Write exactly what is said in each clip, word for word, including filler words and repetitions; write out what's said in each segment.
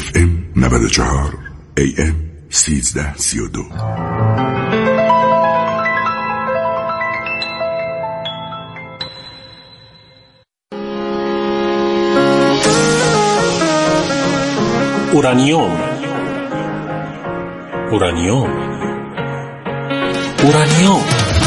اف ام نود و چهار ای ام سیزده سی و دو. اورانیوم اورانیوم اورانیوم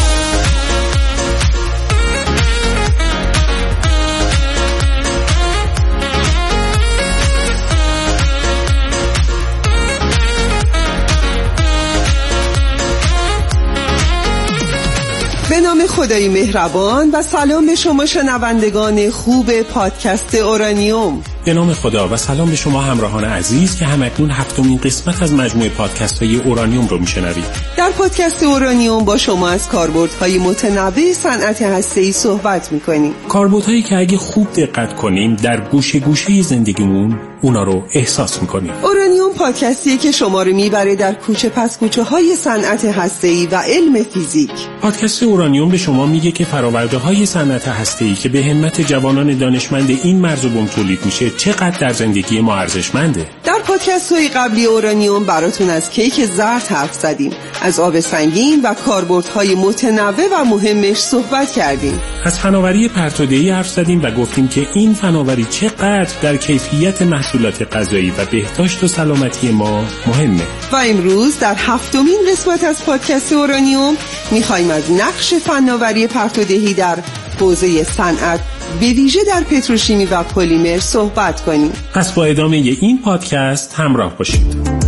به نام خدای مهربان و سلام به شما شنوندگان خوب پادکست اورانیوم. به نام خدا و سلام به شما همراهان عزیز که همکنون هفتمین قسمت از مجموعه پادکست های اورانیوم رو میشنوید. در پادکست اورانیوم با شما از کاربردهای متنوع صنعت هسته‌ای صحبت میکنیم. کاربردهایی که اگه خوب دقت کنیم در گوشه گوشه زندگیمون اونا رو احساس میکنیم. اورانیوم پادکستیه که شما رو میبره در کوچه پس کوچه های صنعت هسته‌ای و علم فیزیک. پادکست اورانیوم به شما میگه که فراورده های صنعت هسته‌ای که به همت جوانان دانشمند این مرز و بوم تولید میشه چقدر در زندگی ما ارزشمنده. در پادکست های قبلی اورانیوم براتون از کیک زرد حرف زدیم، از آب سنگین و کاربردهای متنوع و مهمش صحبت کردیم. از فناوری پرتوده‌ای حرف زدیم و گفتیم که این فناوری چقدر در کیفیت محصولات غذایی و بهداشت و سلامتی ما مهمه. و امروز در هفتمین قسمت از پادکست اورانیوم میخوایم از نقش فناوری پرتودهی در حوزه صنعت به ویژه در پتروشیمی و پلیمر صحبت کنیم. پس با ادامه این پادکست همراه باشید.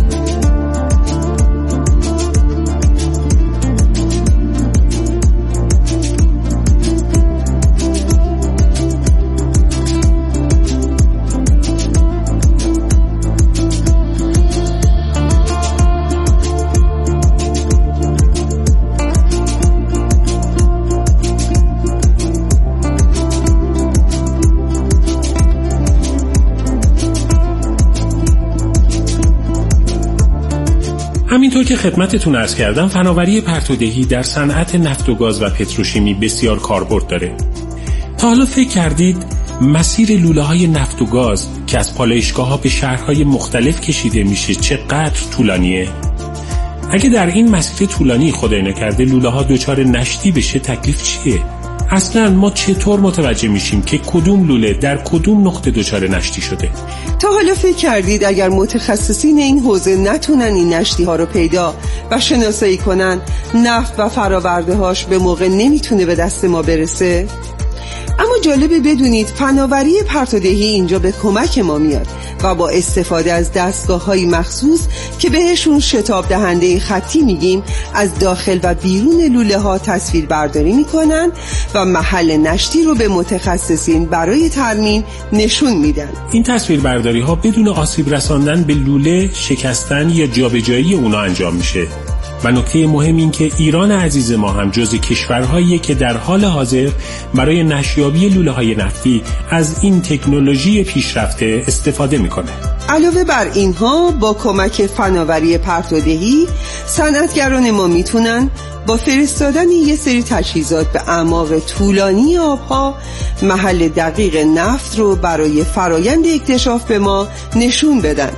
همینطور که خدمتتون عرض کردم، فناوری پرتودهی در صنعت نفت و گاز و پتروشیمی بسیار کاربرد داره. تا حالا فکر کردید مسیر لوله‌های نفت و گاز که از پالایشگاه‌ها به شهرهای مختلف کشیده میشه چقدر طولانیه؟ اگه در این مسیر طولانی خدای نکرده لوله‌ها دچار نشتی بشه تکلیف چیه؟ اصلا ما چطور متوجه میشیم که کدوم لوله در کدوم نقطه دچار نشتی شده؟ تا حالا فکر کردید اگر متخصصین این حوزه نتونن این نشتی ها رو پیدا و شناسایی کنن، نفت و فراورده هاش به موقع نمیتونه به دست ما برسه؟ اما جالبه بدونید فناوری پرتودهی اینجا به کمک ما میاد و با استفاده از دستگاه‌های مخصوص که بهشون شتاب دهنده خطی میگیم از داخل و بیرون لوله ها تصویر برداری میکنن و محل نشتی رو به متخصصین برای ترمیم نشون میدن. این تصویر برداری ها بدون آسیب رساندن به لوله، شکستن یا جابجایی اونا انجام میشه. و نکته مهم این که ایران عزیز ما هم جزو کشورهاییه که در حال حاضر برای نشیابی لوله‌های نفتی از این تکنولوژی پیشرفته استفاده میکنه. علاوه بر اینها با کمک فناوری پرتودهی صنعتگران ما میتونن با فرستادن یه سری تجهیزات به اعماق طولانی آبها محل دقیق نفت رو برای فرایند اکتشاف به ما نشون بدن.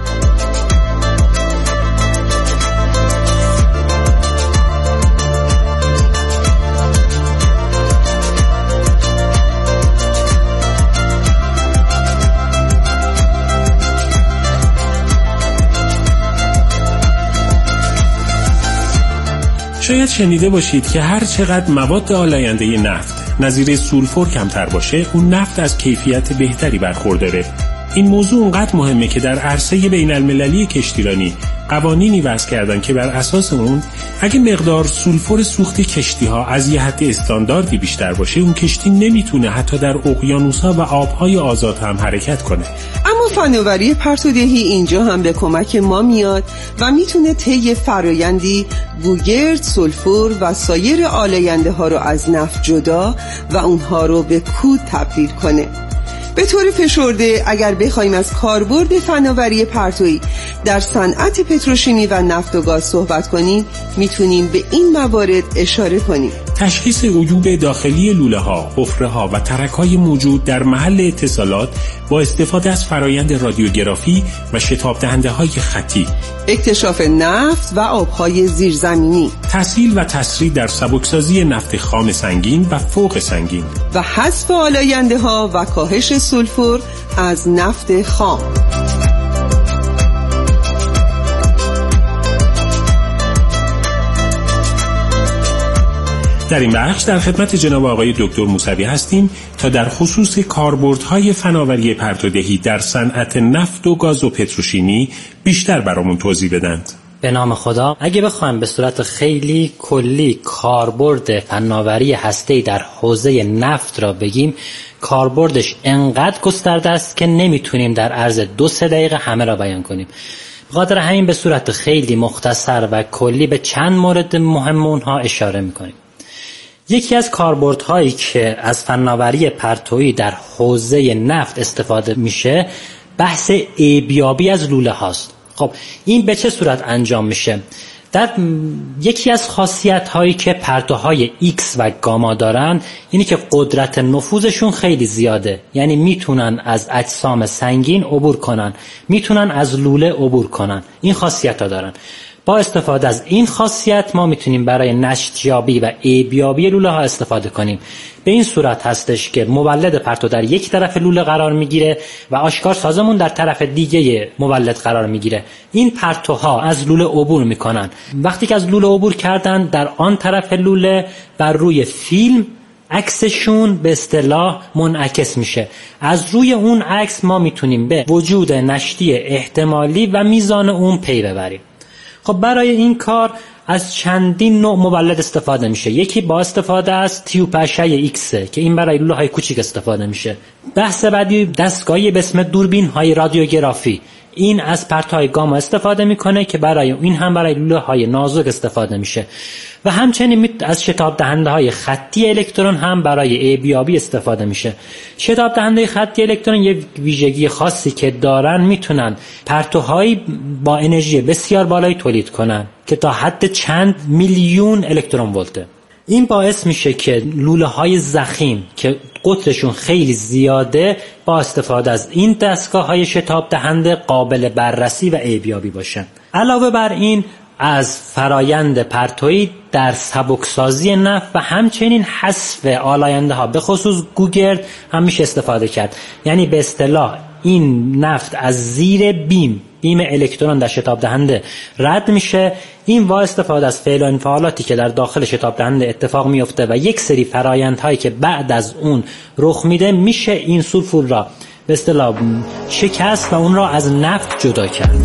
شاید شنیده باشید که هر چقدر مواد آلاینده نفت نظیر سولفور کمتر باشه، اون نفت از کیفیت بهتری برخورداره. این موضوع اونقدر مهمه که در عرصه بین المللی کشتیرانی قوانینی وضع کردن که بر اساس اون اگه مقدار سولفور سوخت کشتی‌ها از یه حد استانداردی بیشتر باشه، اون کشتی نمیتونه حتی در اقیانوس‌ها و آب‌های آزاد هم حرکت کنه. اما فناوری پرتودهی اینجا هم به کمک ما میاد و میتونه طی فرایندی بوگرد، سولفور و سایر آلاینده ها رو از نفت جدا و اونها رو به کود تبدیل کنه. به طور فشرده اگر بخوایم از کاربرد فناوری پرتویی در صنعت پتروشیمی و نفت و گاز صحبت کنیم، میتونیم به این موارد اشاره کنیم. تشخیص عیوب داخلی لوله ها، حفره ها و ترک های موجود در محل اتصالات با استفاده از فرایند رادیوگرافی و شتاب دهنده های خطی، اکتشاف نفت و آبهای زیرزمینی، تسهیل و تسریع در سبکسازی نفت خام سنگین و فوق سنگین و حذف آلاینده ها و کاهش سولفور از نفت خام. در این بخش در خدمت جناب آقای دکتر موسوی هستیم تا در خصوص کاربردهای فناوری پرتودهی در صنعت نفت و گاز و پتروشیمی بیشتر برامون توضیح بدند. به نام خدا، اگه بخوایم به صورت خیلی کلی کاربرد فناوری هسته‌ای در حوزه نفت را بگیم، کاربردش انقدر گسترده است که نمیتونیم در عرض دو سه دقیقه همه را بیان کنیم. بخاطر همین به صورت خیلی مختصر و کلی به چند مورد مهم اونها اشاره میکنیم. یکی از کاربردهایی که از فناوری پرتویی در حوزه نفت استفاده میشه بحث عیبیابی از لوله هاست. خب این به چه صورت انجام میشه؟ در یکی از خاصیت هایی که پرتوهای ایکس و گاما دارن اینی که قدرت نفوذشون خیلی زیاده، یعنی میتونن از اجسام سنگین عبور کنن، میتونن از لوله عبور کنن. این خاصیت ها دارن. با استفاده از این خاصیت ما میتونیم برای نشتیابی و عیبیابی لوله ها استفاده کنیم. به این صورت هستش که مولد پرتو در یک طرف لوله قرار میگیره و آشکار سازمون در طرف دیگه مولد قرار میگیره. این پرتوها از لوله عبور میکنن. وقتی که از لوله عبور کردن، در آن طرف لوله بر روی فیلم عکسشون به اصطلاح منعکس میشه. از روی اون عکس ما میتونیم به وجود نشتی احتمالی و میزان اون پی ببریم. خب برای این کار از چندین نوع مولد استفاده میشه. یکی با استفاده از تیوب اشعه ایکس که این برای لوله های کوچیک استفاده میشه. بحث بعدی دستگاهی به اسم دوربین های رادیوگرافی، این از پرتوهای گاما استفاده میکنه که برای این هم برای لوله های نازک استفاده میشه. و همچنین از شتاب دهنده های خطی الکترون هم برای عیبیابی استفاده میشه. شتاب دهنده خطی الکترون یک ویژگی خاصی که دارن، میتونن پرتوهایی با انرژی بسیار بالایی تولید کنن که تا حد چند میلیون الکترون ولته. این باعث میشه که لوله های ضخیم که قطرشون خیلی زیاده با استفاده از این دستگاه های شتاب دهنده قابل بررسی و عیبیابی باشن. علاوه بر این از فرایند پرتویی در سبکسازی نفت و همچنین حذف آلاینده ها به خصوص گوگرد هم میشه استفاده کرد. یعنی به اصطلاح این نفت از زیر بیم بیم الکترون در شتاب دهنده رد میشه. این با استفاده از فعل و انفعالاتی که در داخل شتاب دهنده اتفاق میفته و یک سری فرایندهایی که بعد از اون رخ میده، میشه این سولفور را به اصطلاح شکست و اون را از نفت جدا کرد.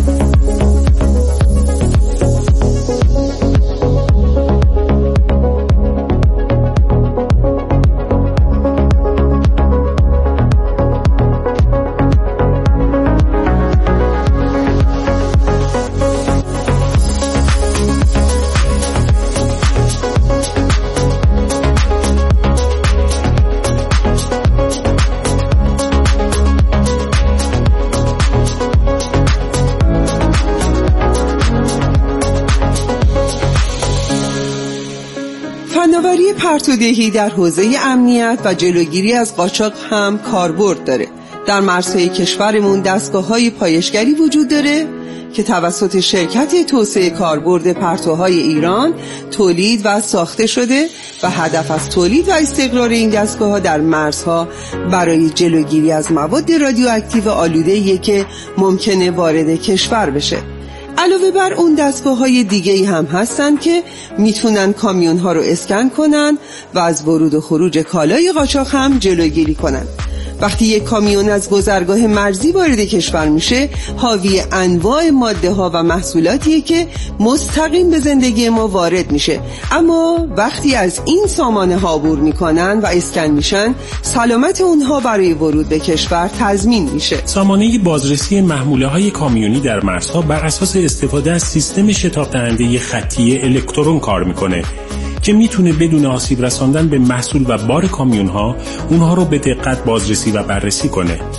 فناوری پرتودهی در حوزه امنیت و جلوگیری از قاچاق هم کاربرد داره. در مرزهای کشورمون دستگاه‌های پایشگری وجود داره که توسط شرکت توسعه کاربرد پرتوهای ایران تولید و ساخته شده و هدف از تولید و استقرار این دستگاه‌ها در مرزها برای جلوگیری از مواد رادیواکتیو آلوده‌ای که ممکنه وارد کشور بشه. علاوه بر اون دستگاه‌های دیگه‌ای هم هستن که میتونن کامیون‌ها رو اسکن کنن و از ورود و خروج کالای قاچاق هم جلوگیری کنن. وقتی یک کامیون از گذرگاه مرزی وارد کشور میشه، حاوی انواع ماده ها و محصولاتیه که مستقیم به زندگی ما وارد میشه. اما وقتی از این سامانه ها عبور میکنن و اسکن میشن، سلامت اونها برای ورود به کشور تضمین میشه. سامانه بازرسی محموله های کامیونی در مرزها بر اساس استفاده از سیستم شتاب دهنده خطی الکترون کار میکنه که میتونه بدون آسیب رساندن به محصول و بار کامیون ها اونها رو به دقت بازرسی و بررسی کنه.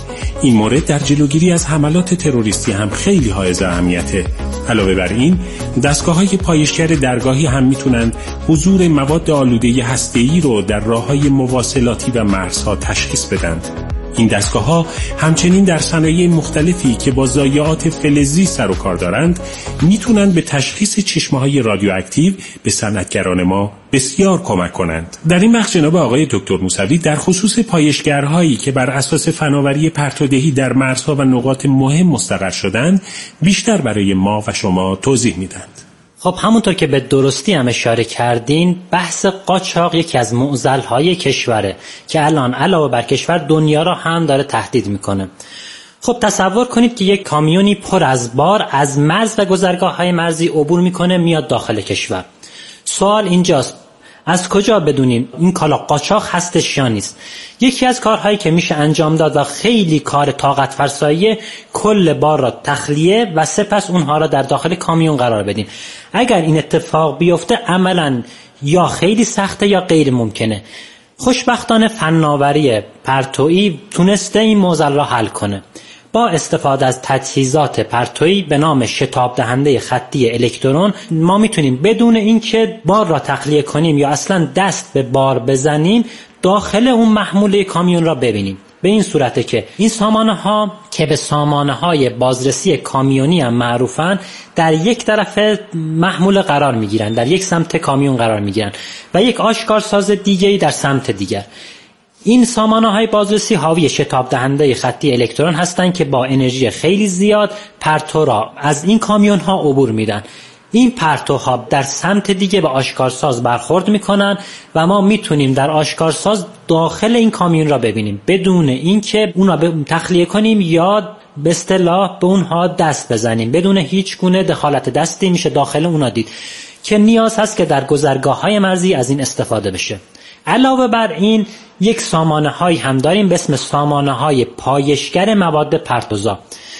این مورد در جلوگیری از حملات تروریستی هم خیلی حائز اهمیته. علاوه بر این، دستگاه‌های پایشگر درگاهی هم میتونند حضور مواد آلوده هسته‌ای رو در راه‌های مواصلاتی و مرزها تشخیص بدند. این دستگاه‌ها همچنین در صنایع مختلفی که با ضایعات فلزی سر و کار دارند میتونند به تشخیص چشمه‌های رادیواکتیو به صنعتگران ما بسیار کمک کنند. در این بخش جناب آقای دکتر موسوی در خصوص پایشگرهایی که بر اساس فناوری پرتودهی در مرزها و نقاط مهم مستقر شدند بیشتر برای ما و شما توضیح میدند. خب همونطور که به درستی هم اشاره کردین، بحث قاچاق یکی از معضل‌های کشوره که الان علاوه بر کشور دنیا را هم داره تهدید میکنه. خب تصور کنید که یک کامیونی پر از بار از مرز و گذرگاه‌های مرزی عبور میکنه میاد داخل کشور. سوال اینجاست از کجا بدونیم این کالا قاچاق هستش یا نیست؟ یکی از کارهایی که میشه انجام داد و خیلی کار طاقت فرساییه، کل بار را تخلیه و سپس اونها را در داخل کامیون قرار بدیم. اگر این اتفاق بیفته عملاً یا خیلی سخته یا غیر ممکنه. خوشبختانه فناوری پرتویی تونسته این معضل را حل کنه. با استفاده از تجهیزات پرتویی به نام شتاب دهنده خطی الکترون ما میتونیم بدون اینکه بار را تخلیه کنیم یا اصلا دست به بار بزنیم داخل اون محموله کامیون را ببینیم. به این صورته که این سامانه ها که به سامانه های بازرسی کامیونی هم معروفن در یک طرف محموله قرار میگیرن، در یک سمت کامیون قرار میگیرن و یک آشکارساز دیگه‌ای در سمت دیگر. این سامانه‌های بازرسی حاوی شتاب دهنده خطی الکترون هستند که با انرژی خیلی زیاد پرتو را از این کامیون‌ها عبور میدن. این پرتوها در سمت دیگه به آشکارساز برخورد میکنن و ما میتونیم در آشکارساز داخل این کامیون را ببینیم بدون اینکه اون را تخلیه کنیم یا به اصطلاح به اونها دست بزنیم. بدون هیچ گونه دخالت دستی میشه داخل اونها دید که نیاز هست که در گذرگاه‌های مرزی از این استفاده بشه. علاوه بر این یک سامانه هایی هم داریم به اسم سامانه های پایشگر مواد پرتوزا.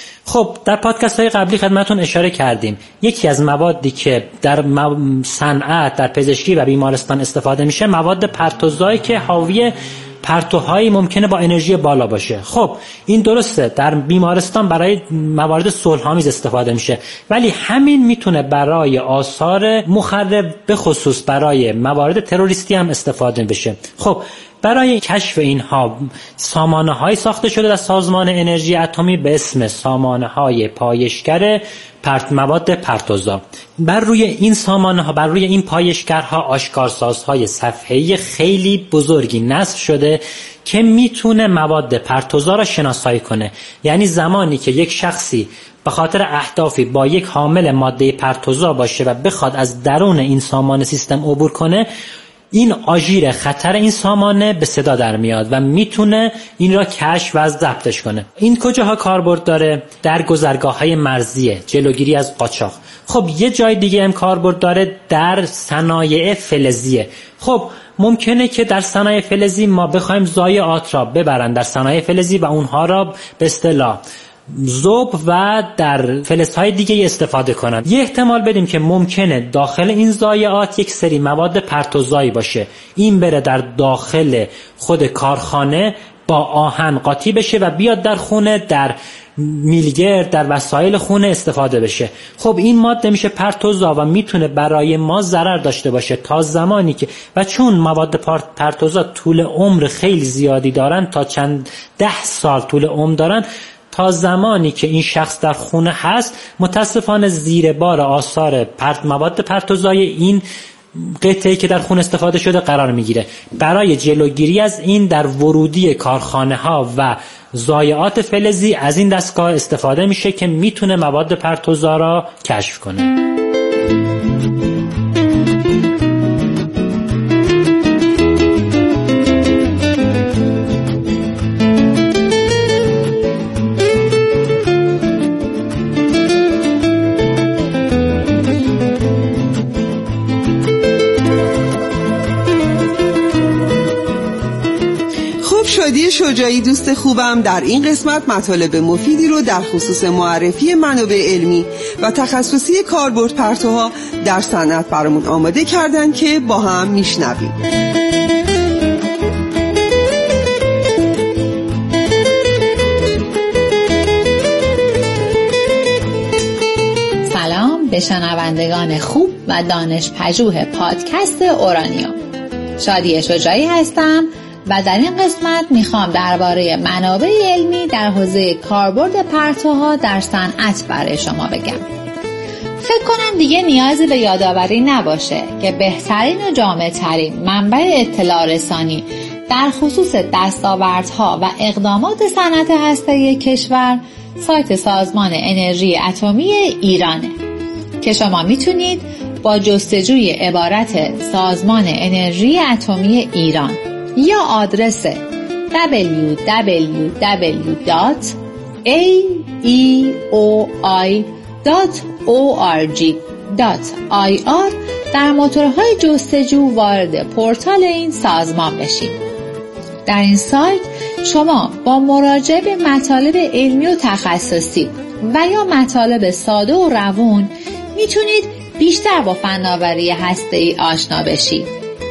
خب در پادکست های قبلی خدمتون اشاره کردیم یکی از موادی که در صنعت، در پزشکی و بیمارستان استفاده میشه مواد پرتوزایی که حاوی پرتوهایی ممکنه با انرژی بالا باشه. خب این درسته در بیمارستان برای موارد صلح‌آمیز استفاده میشه، ولی همین میتونه برای آثار مخرب به خصوص برای موارد تروریستی هم استفاده بشه. خب برای کشف اینها سامانه‌های ساخته شده در سازمان انرژی اتمی به اسم سامانه‌های پایشگر پرت مواد پرتوزا. بر روی این سامانه‌ها، بر روی این پایشگرها آشکارسازهای صفحه‌ای خیلی بزرگی نصب شده که میتونه مواد پرتوزا را شناسایی کنه. یعنی زمانی که یک شخصی به خاطر اهدافی با یک حامل ماده پرتوزا باشه و بخواد از درون این سامان سیستم عبور کنه، این آژیر خطر این سامانه به صدا در میاد و میتونه این را کشف و ضبطش کنه. این کجاها کاربرد داره؟ در گذرگاه‌های مرزی، جلوگیری از قاچاق. خب یه جای دیگه هم کاربرد داره در صنایع فلزیه. خب ممکنه که در صنایع فلزی ما بخوایم ضایعات را ببرن در صنایع فلزی و اونها را به اصطلاح ذوب و در فلزهای دیگه استفاده کنند. یه احتمال بدیم که ممکنه داخل این ضایعات یک سری مواد پرتوزایی باشه، این بره در داخل خود کارخانه با آهن قاطی بشه و بیاد در خونه، در میلگر، در وسایل خونه استفاده بشه. خب این ماده میشه پرتوزا و میتونه برای ما ضرر داشته باشه تا زمانی که و چون مواد پرتوزا طول عمر خیلی زیادی دارن، تا چند ده سال طول عمر دارن، تا زمانی که این شخص در خونه هست متاسفانه زیر بار آثار پرت مواد پرتوزای این قطعه‌ای که در خونه استفاده شده قرار میگیره. برای جلوگیری از این در ورودی کارخانه ها و ضایعات فلزی از این دستگاه استفاده میشه که میتونه مواد پرتوزا را کشف کنه. شادی شجاعی دوست خوبم در این قسمت مطالب مفیدی رو در خصوص معرفی منابع علمی و تخصصی کاربرد پرتوها در صنعت برامون آماده کردن که با هم میشنویم. شنوندگان خوب و دانش پژوه پادکست اورانیوم. شادی شجاعی هستم و در این قسمت میخوام درباره منابع علمی در حوزه کاربرد پرتوها در صنعت برای شما بگم. فکر کنم دیگه نیازی به یادآوری نباشه که بهترین و جامع‌ترین منبع اطلاع رسانی در خصوص دستاوردها و اقدامات صنعت هسته‌ای کشور سایت سازمان انرژی اتمی ایرانه که شما میتونید با جستجوی عبارت سازمان انرژی اتمی ایران یا آدرس دبلیو دبلیو دبلیو دات ای ای او آی دات او آر جی دات آی آر در موتورهای جستجو وارد پورتال این سازمان بشید. در این سایت شما با مراجعه به مطالب علمی و تخصصی و یا مطالب ساده و روون میتونید بیشتر با فناوری هسته‌ای آشنا بشید.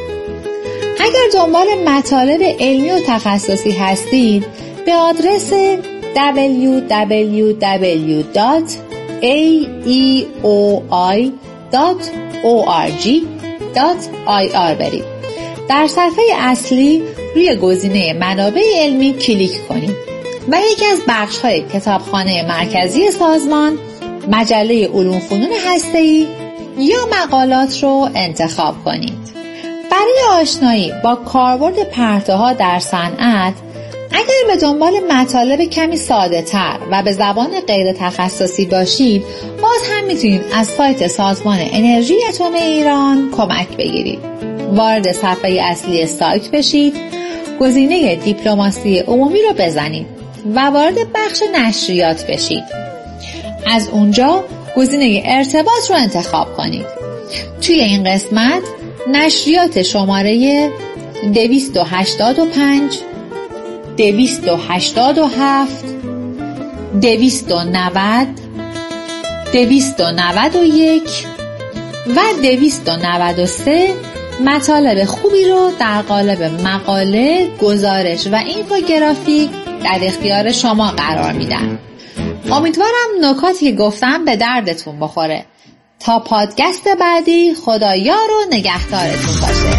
اگر دنبال مطالب علمی و تخصصی هستید به آدرس دبلیو دبلیو دبلیو دات ای ای او آی دات او آر جی دات آی آر برید. در صفحه اصلی روی گزینه منابع علمی کلیک کنید و یکی از بخش‌های کتابخانه مرکزی سازمان، مجله علوم فنون هسته‌ای یا مقالات رو انتخاب کنید. برای آشنایی با کاربرد پرتوها در صنعت، اگر به دنبال مطالب کمی ساده‌تر و به زبان غیر تخصصی باشید، باز هم میتونید از سایت سازمان انرژی اتمی ایران کمک بگیرید. وارد صفحه اصلی سایت بشید، گزینه دیپلماسی عمومی رو بزنید و وارد بخش نشریات بشید. از اونجا گزینه ارتباط رو انتخاب کنید. توی این قسمت نشریات شماره دویست و هشتاد و پنج، دویست و هشتاد و هفت، دویست و نود، دویست و نود و یک و دویست و نود و سه مطالب خوبی رو در قالب مقاله، گزارش و اینفوگرافیک در اختیار شما قرار میدن. امیدوارم نکاتی که گفتم به دردتون بخوره. تا پادکست بعدی، خدا یار و نگهدارتون باشه.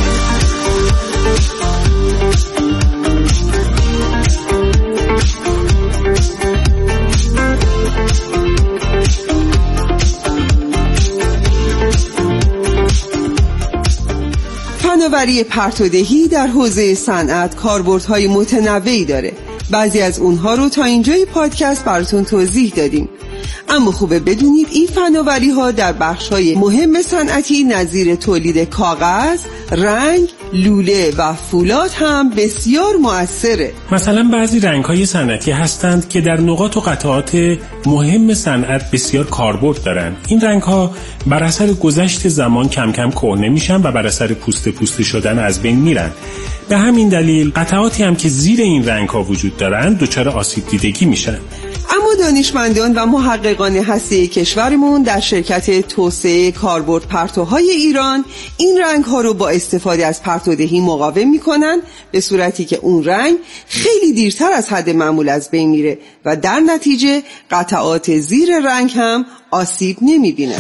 فناوری پرتودهی در حوزه صنعت کاربردهای متنوعی داره. بعضی از اونها رو تا اینجای پادکست براتون توضیح دادیم. اما خوبه بدونید این فناوری ها در بخش های مهم صنعتی نظیر تولید کاغذ، رنگ، لوله و فولاد هم بسیار مؤثره. مثلا بعضی رنگ های صنعتی هستند که در نقاط و قطعات مهم صنعت بسیار کاربرد دارند. این رنگ ها بر اثر گذشت زمان کم کم کهنه میشن و بر اثر پوست پوست شدن از بین میرن. به همین دلیل قطعاتی هم که زیر این رنگ ها وجود دارند دچار آسیب دیدگی میشن. اما دانشمندان و محققان هسته‌ای کشورمون در شرکت توسعه کاربرد پرتوهای ایران این رنگ ها رو با استفاده از پرتودهی مقاوم میکنن، به صورتی که اون رنگ خیلی دیرتر از حد معمول از بین میره و در نتیجه قطعات زیر رنگ هم آسیب نمیبینه.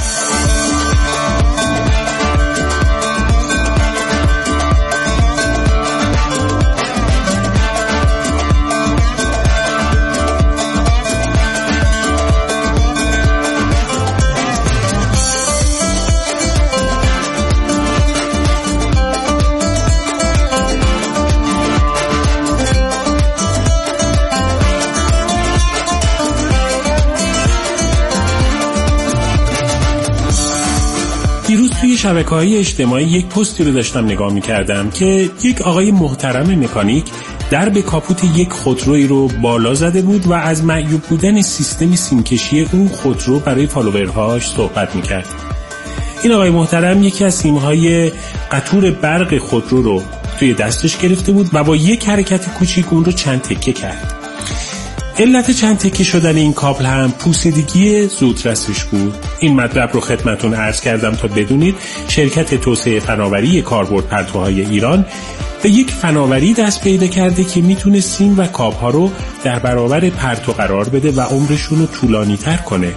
دیروز توی شبکه‌های اجتماعی یک پستی رو داشتم نگاه می‌کردم که یک آقای محترم مکانیک درب کاپوت یک خودرویی رو بالا زده بود و از معیوب بودن سیستم سیمکشی اون خودرو برای فالوورهاش صحبت می‌کرد. این آقای محترم یکی از سیم‌های قطور برق خودرو رو توی دستش گرفته بود و با یک حرکت کوچیک اون رو چند تکه کرد. علت چند تکه شدن این کابل هم پوسیدگی زودرسش بود. این مطلب رو خدمتون عرض کردم تا بدونید شرکت توسعه فناوری کاربرد پرتوهای ایران به یک فناوری دست پیدا کرده که میتونه سیم و کابل ها رو در برابر پرتو قرار بده و عمرشون رو طولانی تر کنه.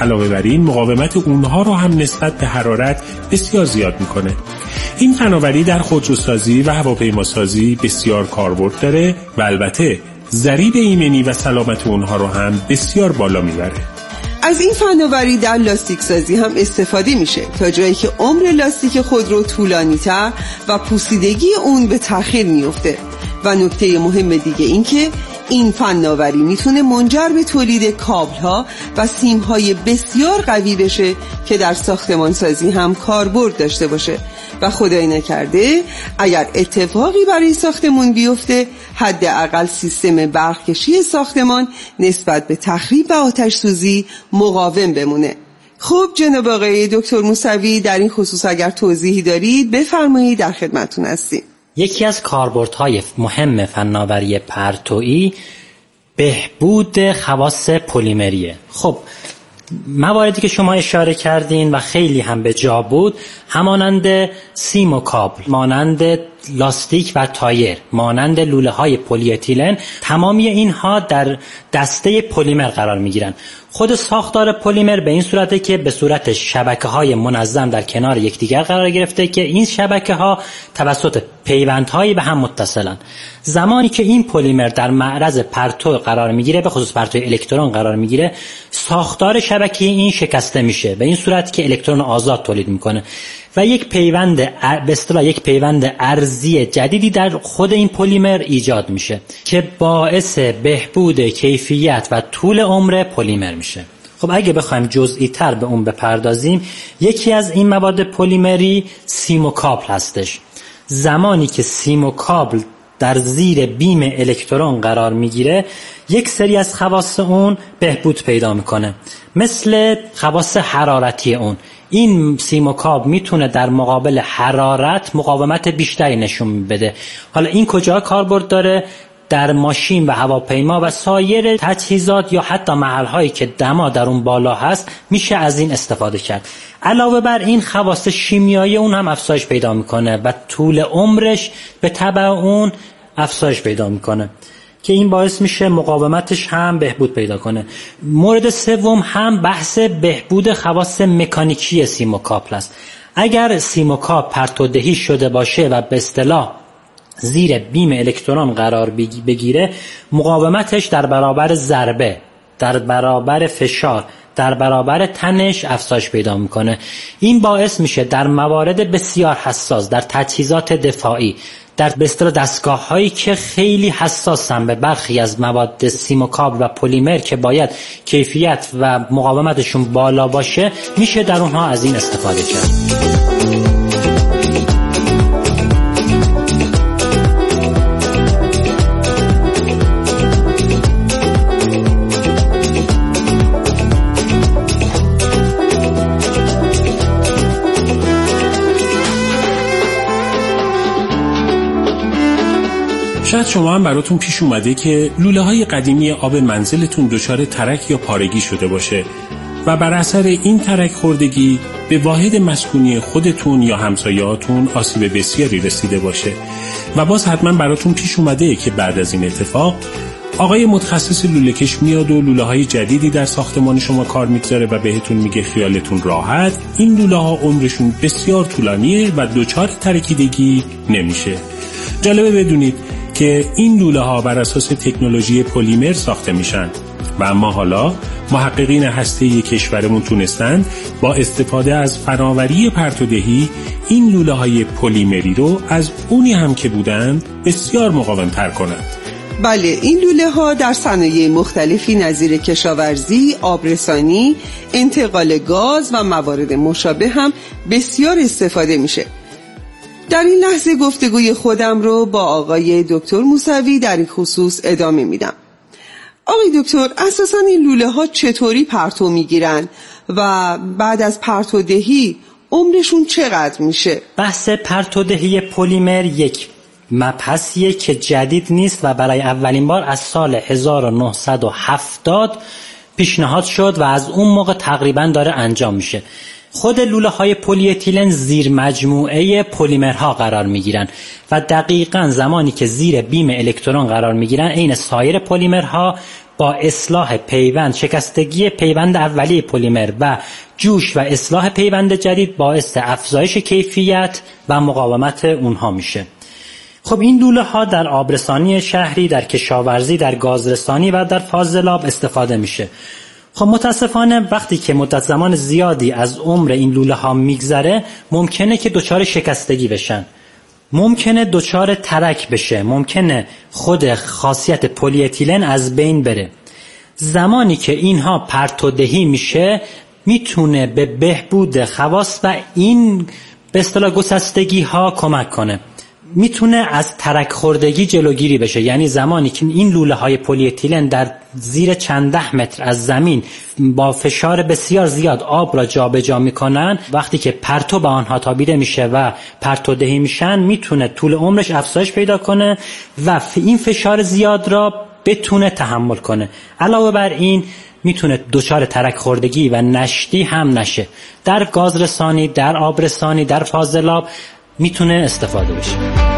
علاوه بر این مقاومت اونها رو هم نسبت به حرارت بسیار زیاد میکنه. این فناوری در خودروسازی و هواپیماسازی بسیار کاربرد داره و البته ضریب ایمنی و سلامت اونها رو هم بسیار بالا میبره. از این فناوری در لاستیک سازی هم استفاده میشه تا جایی که عمر لاستیک خودرو طولانی‌تر و پوسیدگی اون به تأخیر میفته. و نکته مهم دیگه این که این فناوری میتونه منجر به تولید کابل‌ها و سیم‌های بسیار قوی بشه که در ساختمان سازی هم کاربرد داشته باشه و خدای نکرده اگر اتفاقی برای ساختمان بیفته حداقل سیستم برق‌کشی ساختمان نسبت به تخریب و آتش سوزی مقاوم بمونه. خب جناب آقای دکتر موسوی در این خصوص اگر توضیحی دارید بفرمایید، در خدمتتون هستیم. یکی از کاربردهای مهم فناوری پرتویی بهبود خواص پلیمریه. خب مواردی که شما اشاره کردین و خیلی هم به جا بود همانند سیم و کابل، مانند لاستیک و تایر، مانند لوله های پلی اتیلن، تمامی اینها در دسته پلیمر قرار می گیرن. خود ساختار پلیمر به این صورته که به صورت شبکه های منظم در کنار یکدیگر قرار گرفته که این شبکه ها توسط پیوندهایی به هم متصلن. زمانی که این پلیمر در معرض پرتو قرار میگیره، به خصوص پرتو الکترون قرار میگیره، ساختار شبکه این شکسته میشه به این صورت که الکترون آزاد تولید میکنه و یک پیوند به اصطلاح یک پیوند ارضی جدیدی در خود این پلیمر ایجاد میشه که باعث بهبود کیفیت و طول عمر پلیمر میشه. خب اگه بخوایم جزئی تر به اون بپردازیم، یکی از این مواد پلیمری سیم و کابل هستش. زمانی که سیم و کابل در زیر بیم الکترون قرار میگیره، یک سری از خواص اون بهبود پیدا میکنه، مثل خواص حرارتی اون. این سیم و کابل میتونه در مقابل حرارت مقاومت بیشتری نشون بده. حالا این کجا کاربرد داره؟ در ماشین و هواپیما و سایر تجهیزات یا حتی محل‌هایی که دما در اون بالا هست میشه از این استفاده کرد. علاوه بر این خواص شیمیایی اون هم افزایش پیدا میکنه و طول عمرش به تبع اون افزایش پیدا میکنه که این باعث میشه مقاومتش هم بهبود پیدا کنه. مورد سوم هم بحث بهبود خواص مکانیکی سیم و کابل است. اگر سیم و کابل پرتودهی شده باشه و به اصطلاح زیر بیم الکترون قرار بگیره، مقاومتش در برابر ضربه، در برابر فشار، در برابر تنش افزایش پیدا میکنه. این باعث میشه در موارد بسیار حساس، در تجهیزات دفاعی، در به اصطلاح دستگاه هایی که خیلی حساسن به برخی از مواد سیم و کابل و پلیمر که باید کیفیت و مقاومتشون بالا باشه، میشه در اونها از این استفاده کرد. شاید شما هم براتون پیش اومده که لوله های قدیمی آب منزلتون دچار ترک یا پارگی شده باشه و بر اثر این ترک خوردگی به واحد مسکونی خودتون یا همسایه‌هاتون آسیب بسیاری رسیده باشه و باز حتما براتون پیش اومده که بعد از این اتفاق آقای متخصص لوله کش میاد و لوله های جدیدی در ساختمان شما کار میگذاره و بهتون میگه خیالتون راحت، این لوله ها عمرشون بسیار طولانیه و دچار ترکیدگی نمیشه. جالبه بدونید که این لوله ها بر اساس تکنولوژی پلیمر ساخته میشن و اما حالا محققین هسته‌ای کشورمون تونستند با استفاده از فناوری پرتودهی این لوله های پلیمری رو از اونی هم که بودند بسیار مقاوم تر کنند. بله، این لوله ها در صنایع مختلفی نظیر کشاورزی، آبرسانی، انتقال گاز و موارد مشابه هم بسیار استفاده میشه. در این لحظه گفتگوی خودم رو با آقای دکتر موسوی در این خصوص ادامه میدم. آقای دکتر، اساساً این لوله ها چطوری پرتو میگیرن و بعد از پرتودهی عمرشون چقدر میشه؟ بحث پرتودهی پلیمر یک مبحثیه که جدید نیست و برای اولین بار از سال هزار و نهصد و هفتاد پیشنهاد شد و از اون موقع تقریبا داره انجام میشه. خود لوله های پلی اتیلن زیر مجموعه پلیمرها قرار می گیرن و دقیقاً زمانی که زیر بیم الکترون قرار می گیرن عین سایر پلیمرها با اصلاح پیوند، شکستگی پیوند اولیه پلیمر و جوش و اصلاح پیوند جدید باعث افزایش کیفیت و مقاومت اونها میشه. خب این لوله ها در آبرسانی شهری، در کشاورزی، در گازرسانی و در فاضلاب استفاده میشه. خب متاسفانه وقتی که مدت زمان زیادی از عمر این لوله ها میگذره ممکنه که دچار شکستگی بشن، ممکنه دچار ترک بشه، ممکنه خود خاصیت پلی اتیلن از بین بره. زمانی که اینها پرتودهی میشه میتونه به بهبود خواص و این به اصطلاح گسستگی ها کمک کنه، میتونه از ترک خوردگی جلوگیری بشه. یعنی زمانی که این لوله های پلی اتیلن در زیر چند ده متر از زمین با فشار بسیار زیاد آب را جابجا میکنن، وقتی که پرتو به آنها تابیده میشه و پرتودهی میشن میتونه طول عمرش افزایش پیدا کنه و این فشار زیاد را بتونه تحمل کنه. علاوه بر این میتونه دچار ترک خوردگی و نشتی هم نشه. در گازرسانی، در آبرسانی، در فاضلاب میتونه استفاده بشه.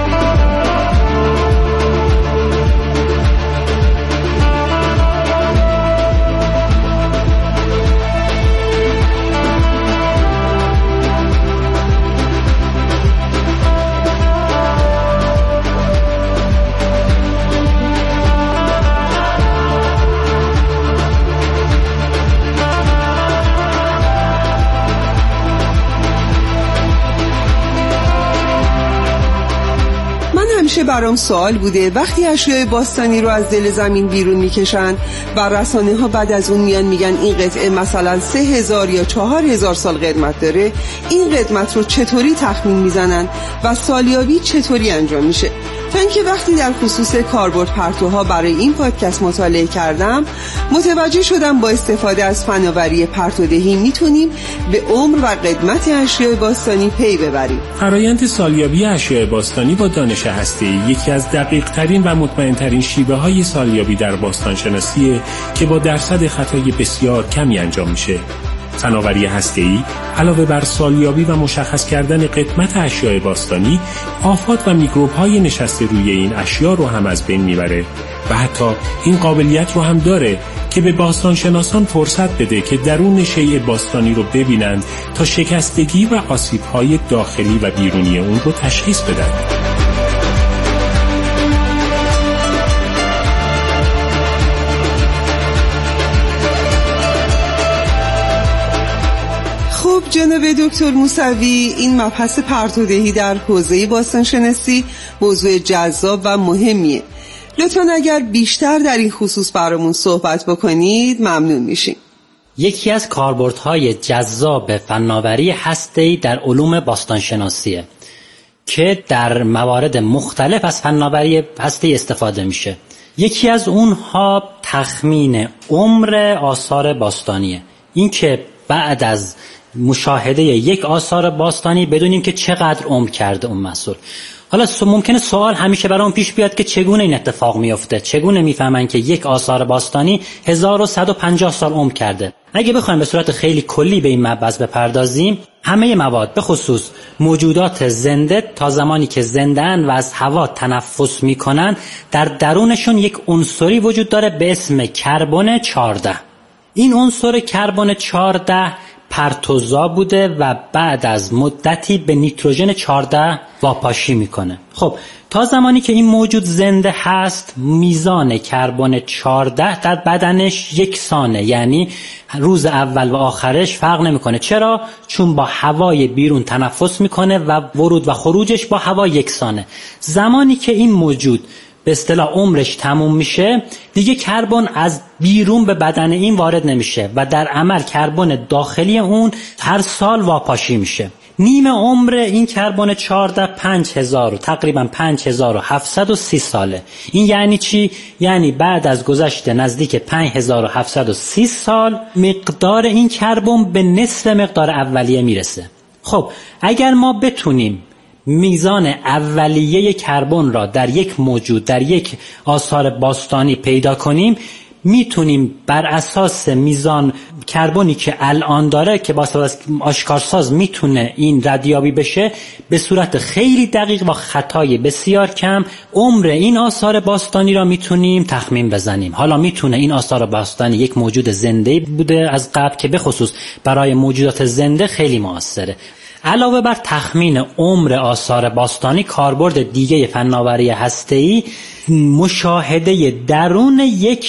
همیشه برام سوال بوده وقتی اشیاء باستانی رو از دل زمین بیرون میکشن و رسانه ها بعد از اون میان میگن این قطعه مثلا سه هزار یا چهار هزار سال قدمت داره، این قدمت رو چطوری تخمین میزنن و سالیابی چطوری انجام میشه؟ تا اینکه وقتی در خصوص کاربرد پرتوها برای این پادکست مطالعه کردم متوجه شدم با استفاده از فناوری پرتودهی میتونیم به عمر و قدمت اشیاء باستانی پی ببریم. فرایند سالیابی اشیاء باستانی با دانش هسته‌ای یکی از دقیق ترین و مطمئن ترین شیوه های سالیابی در باستانشناسیه که با درصد خطای بسیار کمی انجام میشه. فناوری هسته‌ای علاوه بر سالیابی و مشخص کردن قدمت اشیاء باستانی، آفات و میکروب‌های نشسته روی این اشیاء رو هم از بین میبره و حتی این قابلیت رو هم داره که به باستانشناسان فرصت بده که درون شیء باستانی رو ببینند تا شکستگی و آسیب‌های داخلی و بیرونی اون رو تشخیص بدن. خب جناب دکتر موسوی، این مبحث پرتودهی در حوزه باستانشناسی موضوع جذاب و مهمیه. لطفاً اگر بیشتر در این خصوص برامون صحبت بکنید ممنون میشیم. یکی از کاربردهای جذاب فناوری هسته‌ای در علوم باستانشناسیه که در موارد مختلف از فناوری هسته‌ای استفاده میشه. یکی از اونها تخمین عمر آثار باستانیه. این که بعد از مشاهده یک آثار باستانی بدونیم که چقدر عمر کرده اون محصول. حالا ممکنه سوال همیشه برام پیش بیاد که چگونه این اتفاق میفته؟ چگونه میفهمن که یک آثار باستانی هزار و صد و پنجاه سال عمر کرده؟ اگه بخوایم به صورت خیلی کلی به این مبحث بپردازیم، همه مواد به خصوص موجودات زنده تا زمانی که زنده‌اند و از هوا تنفس میکنن در درونشون یک عنصری وجود داره به اسم کربن چهارده. این عنصر کربن چهارده پرتوزا بوده و بعد از مدتی به نیتروژن چهارده واپاشی میکنه. خب تا زمانی که این موجود زنده هست میزان کربن چهارده در بدنش یکسانه، یعنی روز اول و آخرش فرق نمیکنه. چرا؟ چون با هوای بیرون تنفس میکنه و ورود و خروجش با هوا یکسانه. زمانی که این موجود به اصطلاح عمرش تموم میشه دیگه کربن از بیرون به بدن این وارد نمیشه و در عمل کربن داخلی اون هر سال واپاشی میشه. نیمه عمر این کربن چهارده پنج هزار تقریبا پنج هزار و هفتصد و سی ساله. این یعنی چی؟ یعنی بعد از گذشت نزدیک پنج هزار و هفتصد و سی سال مقدار این کربن به نصف مقدار اولیه میرسه. خب اگر ما بتونیم میزان اولیه کربن را در یک موجود در یک آثار باستانی پیدا کنیم، میتونیم بر اساس میزان کربنی که الان داره که با استفاده از آشکارساز میتونه این ردیابی بشه، به صورت خیلی دقیق با خطای بسیار کم عمر این آثار باستانی را میتونیم تخمین بزنیم. حالا میتونه این آثار باستانی یک موجود زنده بوده از قبل که به خصوص برای موجودات زنده خیلی موثره. علاوه بر تخمین عمر آثار باستانی، کاربرد دیگه فناوری هسته‌ای مشاهده درون یک